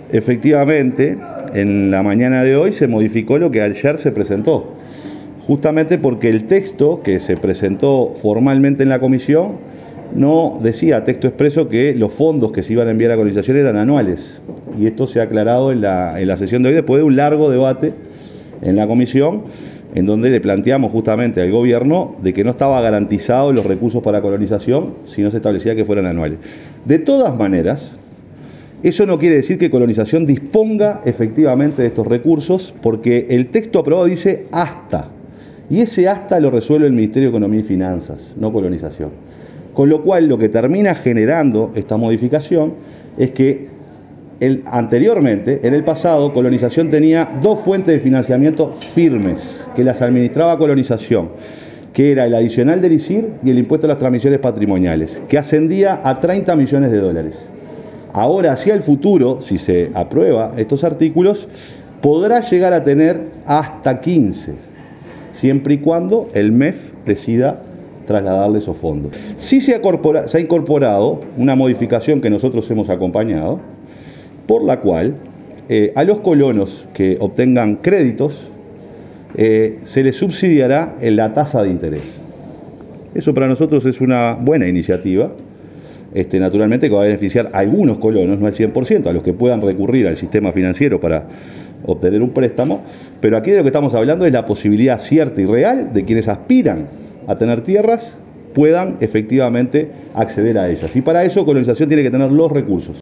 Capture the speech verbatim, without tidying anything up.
efectivamente, en la mañana de hoy se modificó lo que ayer se presentó, justamente porque el texto que se presentó formalmente en la comisión no decía texto expreso que los fondos que se iban a enviar a colonización eran anuales, y esto se ha aclarado en la, en la sesión de hoy después de un largo debate en la comisión, en donde le planteamos justamente al gobierno de que no estaba garantizado los recursos para colonización si no se establecía que fueran anuales. De todas maneras, eso no quiere decir que colonización disponga efectivamente de estos recursos, porque el texto aprobado dice hasta, y ese hasta lo resuelve el Ministerio de Economía y Finanzas, no colonización. Con lo cual, lo que termina generando esta modificación es que el, anteriormente, en el pasado, colonización tenía dos fuentes de financiamiento firmes, que las administraba colonización, que era el adicional del I S I R y el impuesto a las transmisiones patrimoniales, que ascendía a treinta millones de dólares. Ahora, hacia el futuro, si se aprueba estos artículos, podrá llegar a tener hasta quince, siempre y cuando el M E F decida trasladarle esos fondos. Sí se ha, se ha incorporado una modificación que nosotros hemos acompañado, por la cual eh, a los colonos que obtengan créditos eh, se les subsidiará en la tasa de interés. Eso para nosotros es una buena iniciativa, este, naturalmente que va a beneficiar a algunos colonos, no al cien por ciento, a los que puedan recurrir al sistema financiero para obtener un préstamo, pero aquí de lo que estamos hablando es la posibilidad cierta y real de quienes aspiran a tener tierras puedan efectivamente acceder a ellas. Y para eso colonización tiene que tener los recursos.